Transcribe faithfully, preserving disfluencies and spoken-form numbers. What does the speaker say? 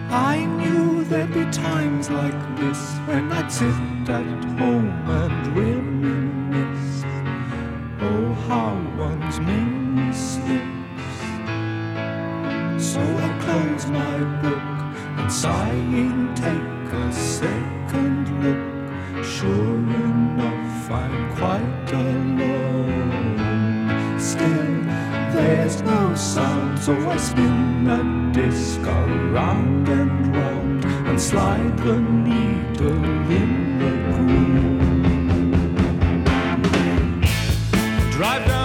I knew there'd be times like this when I'd sit at home and reminisce. Oh, how one's memory slips. So I close my book and sighing take a second look. Sure enough, I'm quite alone. Still, there's no sound, so I spin that disc around and round and slide the needle in the groove. Drive down